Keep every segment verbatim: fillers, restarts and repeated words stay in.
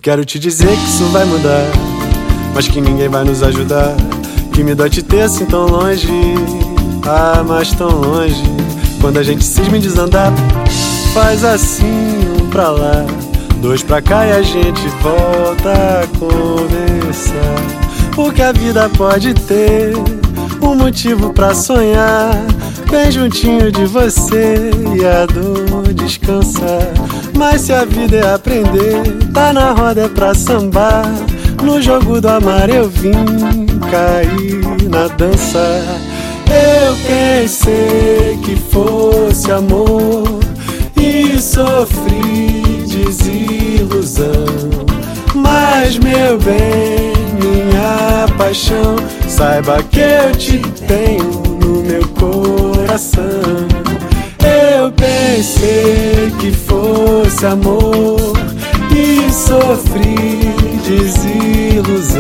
Quero te dizer que isso vai mudar, mas que ninguém vai nos ajudar. Que me dói te ter assim tão longe, ah, mas tão longe. Quando a gente cisma em desandar, faz assim, um pra lá, dois pra cá e a gente volta a conversar. Porque a vida pode ter um motivo pra sonhar, bem juntinho de você e a dor descansar. Mas se a vida é aprender, tá na roda é pra sambar. No jogo do amar eu vim cair na dança. Eu pensei que fosse amor e sofri desilusão. Mas meu bem, minha paixão, saiba que eu te tenho no meu coração. Eu pensei que fosse amor e sofri desilusão.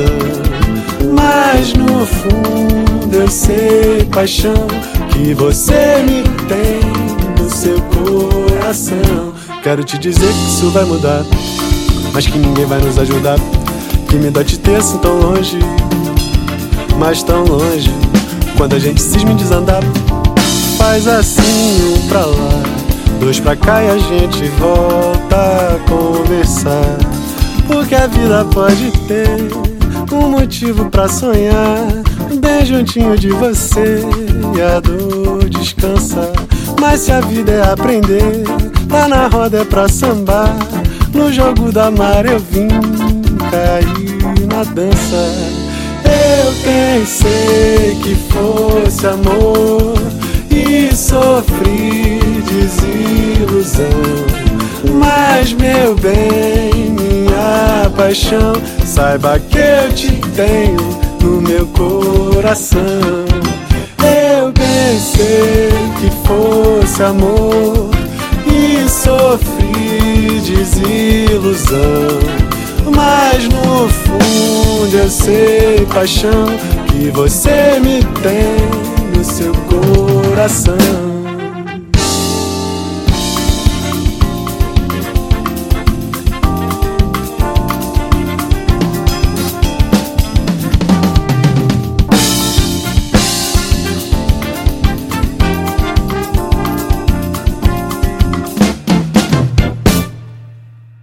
Mas no fundo eu sei, paixão, que você me tem no seu coração. Quero te dizer que isso vai mudar, mas que ninguém vai nos ajudar. Que me dói te ter assim tão longe, mas tão longe. Quando a gente cisma em desandar, faz assim, um pra lá, dois pra cá e a gente volta a conversar. Porque a vida pode ter um motivo pra sonhar, bem juntinho de você e a dor descansa. Mas se a vida é aprender, tá na roda é pra sambar. No jogo do amar eu vim cair na dança. Eu pensei que fosse amor e sofri desilusão. Mas meu bem, minha paixão, saiba que eu te tenho no meu coração. Eu pensei que fosse amor e sofri desilusão. Mas no fundo eu sei, paixão, que você me tem no seu coração.